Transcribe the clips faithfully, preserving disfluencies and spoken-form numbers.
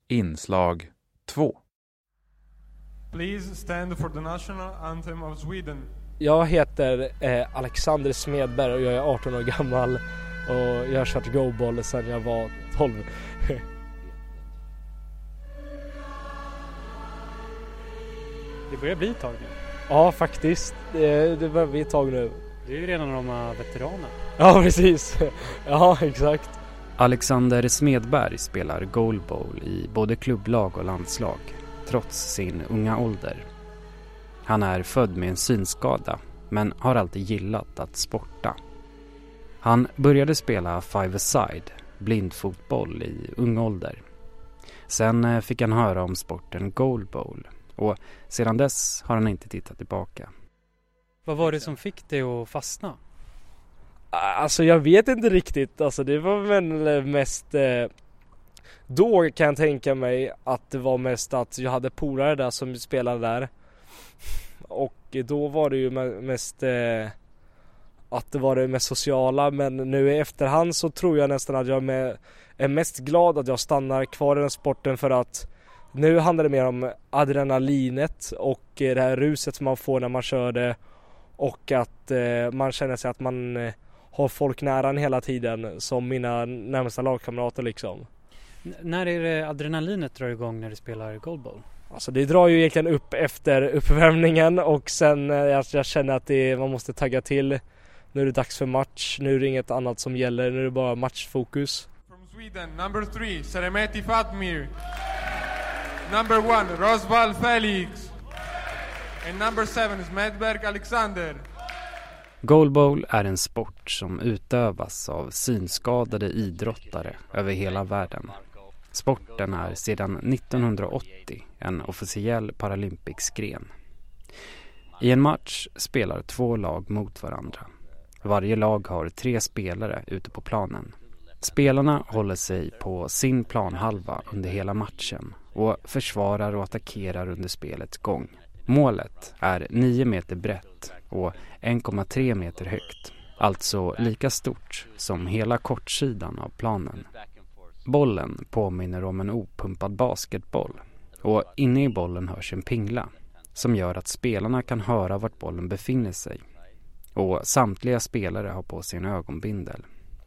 Inslag två. Please stand for the national anthem of Sweden. Jag heter eh, Alexander Smedberg och jag är arton år gammal och jag har kört goalball sedan jag var tolv. Det börjar bli ett tag nu. Ja, faktiskt. Det, det börjar bli ett tag nu. Det är ju redan några veteraner. Ja, precis. Ja, exakt. Alexander Smedberg spelar goalball i både klubblag och landslag, trots sin unga ålder. Han är född med en synskada, men har alltid gillat att sporta. Han började spela five-a-side, blindfotboll, i ung ålder. Sen fick han höra om sporten goalball och sedan dess har han inte tittat tillbaka. Vad var det som fick dig att fastna? Alltså jag vet inte riktigt. Alltså det var väl mest... Eh, då kan jag tänka mig att det var mest att jag hade polare där som spelade där. Och då var det ju mest... Eh, att det var det mest sociala. Men nu i efterhand så tror jag nästan att jag är, med, är mest glad att jag stannar kvar i den sporten. För att nu handlar det mer om adrenalinet och det här ruset som man får när man kör det. Och att eh, man känner sig att man... Eh, har folk nära en hela tiden som mina närmsta lagkamrater liksom. N- när är det adrenalinet drar igång när du spelar goalball? Alltså det drar ju egentligen upp efter uppvärmningen och sen eh, jag, jag känner att det, man måste tagga till. Nu är det dags för match, nu är det inget annat som gäller, nu är det bara matchfokus. From Sweden, number three, Seremeti Fatmir. Number one, Rosval Felix. And number seven, Smedberg Alexander. Goalball är en sport som utövas av synskadade idrottare över hela världen. Sporten är sedan nittonhundraåttio en officiell paralympisk gren. I en match spelar två lag mot varandra. Varje lag har tre spelare ute på planen. Spelarna håller sig på sin planhalva under hela matchen och försvarar och attackerar under spelets gång. Målet är nio meter brett och en komma tre meter högt, alltså lika stort som hela kortsidan av planen. Bollen påminner om en opumpad basketboll och inne i bollen hörs en pingla som gör att spelarna kan höra vart bollen befinner sig. Och samtliga spelare har på sig en ögonbindel.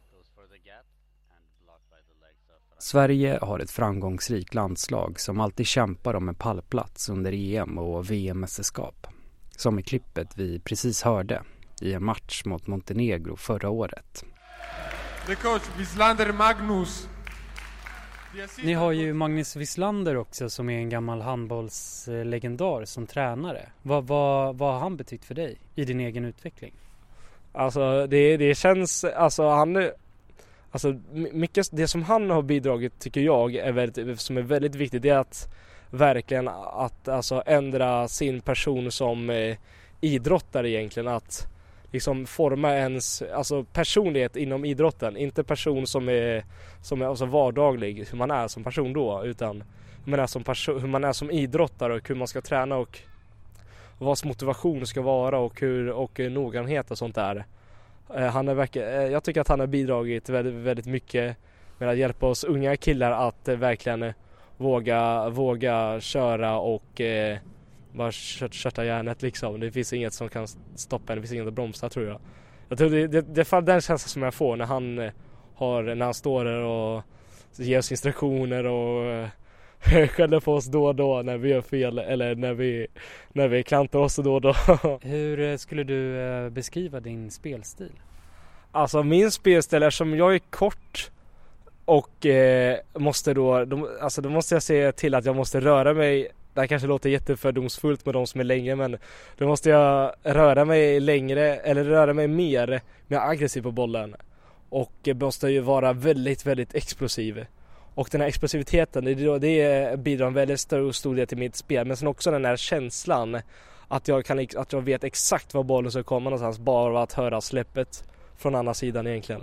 Sverige har ett framgångsrikt landslag som alltid kämpar om en pallplats under E M och V M-mästerskap. Som i klippet vi precis hörde i en match mot Montenegro förra året. The coach Wislander Magnus. Ni har ju Magnus Wislander också som är en gammal handbollslegendar som tränare. Vad, vad, vad har han betytt för dig i din egen utveckling? Alltså det, det känns... Alltså han... Alltså mycket det som han har bidragit tycker jag är väldigt, som är väldigt viktigt, det är att verkligen att alltså ändra sin person som eh, idrottare egentligen, att liksom forma ens alltså personlighet inom idrotten, inte person som är som är alltså vardaglig hur man är som person då, utan hur man är som person, hur man är som idrottare och hur man ska träna och vad motivation ska vara och hur och noggrannhet och sånt där. Han är verkligen, jag tycker att han har bidragit väldigt, väldigt mycket med att hjälpa oss unga killar att verkligen våga, våga köra och eh, bara kötta järnet liksom. Det finns inget som kan stoppa en, det finns inget att bromsa tror jag. Jag tror det, det, det är den känslan som jag får när han, har, när han står där och ger oss instruktioner och skäller på oss då och då när vi gör fel eller när vi, när vi klantar oss då och då. Hur skulle du beskriva din spelstil? Alltså min spelstil är som jag är kort och eh, måste då, då, alltså då måste jag se till att jag måste röra mig. Det här kanske låter jättefördomsfullt med de som är längre, men då måste jag röra mig längre eller röra mig mer, mer aggressiv på bollen och måste ju vara väldigt, väldigt explosiv. Och den här explosiviteten, det, det bidrar en väldigt stor, stor del till mitt spel. Men sen också den här känslan att jag, kan, att jag vet exakt var bollen ska komma någonstans, bara att höra släppet från andra sidan egentligen.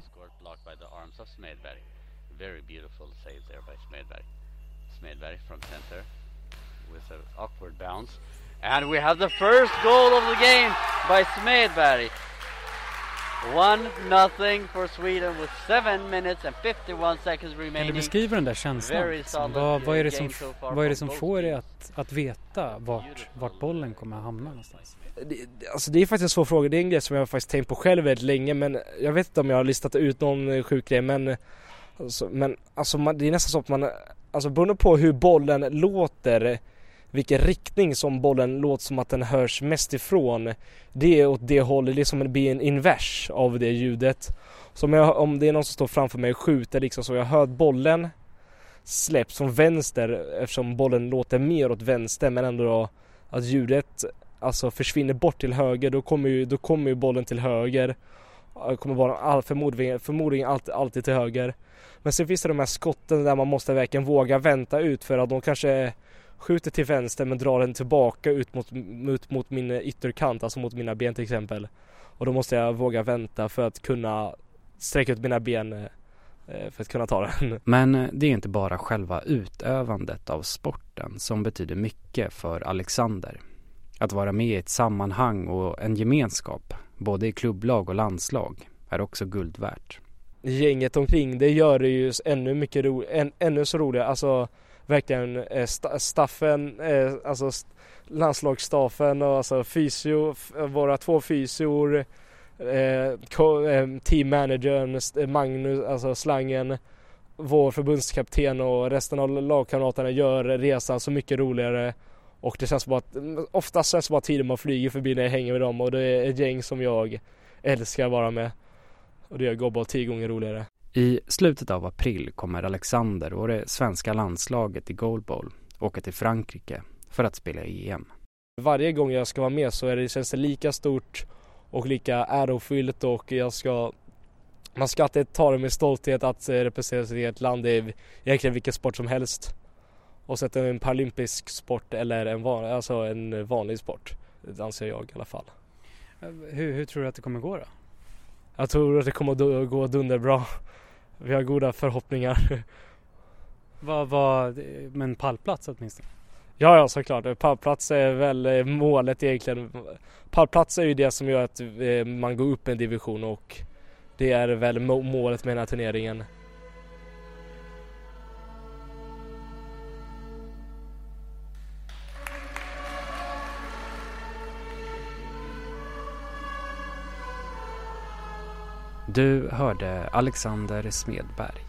Very beautiful save there by Smedberg. Smedberg from center with an awkward bounce. And we have the first goal of the game by Smedberg. One nothing for Sweden with seven minutes and fifty-one seconds Kan du remaining. beskriva den där känslan? Very Liksom? solid Vad, vad är det game som, so far vad är det from som both får dig teams. att, att veta vart, vart bollen kommer att hamna någonstans? Det, alltså det är faktiskt en svår fråga. Det är en grej som jag faktiskt tänkt på själv väldigt länge, men jag vet inte om jag har listat ut någon sjuk grej, men alltså, men, alltså man, det är nästan så att man, alltså beroende på hur bollen låter, vilken riktning som bollen låter som att den hörs mest ifrån, det är åt det hållet, det är som att det blir en invers av det ljudet. Så om, jag, om det är någon som står framför mig och skjuter liksom, så jag hör bollen släpps från vänster, eftersom bollen låter mer åt vänster, men ändå då, att ljudet alltså försvinner bort till höger, då kommer ju, då kommer ju bollen till höger. Kommer vara all, förmodligen, förmodligen alltid, alltid till höger. Men sen finns det de här skotten där man måste verkligen våga vänta ut, för att de kanske skjuter till vänster men drar den tillbaka ut mot, ut mot min ytterkant, alltså mot mina ben till exempel. Och då måste jag våga vänta för att kunna sträcka ut mina ben för att kunna ta den. Men det är inte bara själva utövandet av sporten som betyder mycket för Alexander. Att vara med i ett sammanhang och en gemenskap, både i klubblag och landslag, är också guld värt. Gänget omkring, det gör det ju ännu mycket ro, än, ännu så roligare. Alltså verkligen eh, staffen, eh, alltså landslagsstaffen och alltså fysio, våra två fysior, eh, teammanagern Magnus, alltså slangen, vår förbundskapten och resten av lagkamraterna gör resan så mycket roligare. Och det känns bara att, oftast känns det bara tiden man flyger förbi när jag hänger med dem, och det är ett gäng som jag älskar att vara med. Och det gör Goalball tio gånger roligare. I slutet av april kommer Alexander och det svenska landslaget i Goalball åka till Frankrike för att spela i E M. Varje gång jag ska vara med så är det, känns det lika stort och lika ärofyllt, och jag ska, man ska alltid ta det med stolthet att representera ett land i egentligen vilken sport som helst. Och sätta en paralympisk sport eller en, van, alltså en vanlig sport, det anser jag i alla fall. Hur, hur tror du att det kommer gå då? Jag tror att det kommer att gå dunderbra. Vi har goda förhoppningar. Vad var men pallplats åtminstone? Ja, ja, såklart. Pallplats är väl målet egentligen. Pallplats är ju det som gör att man går upp en division, och det är väl målet med den här turneringen. Du hörde Alexander Smedberg.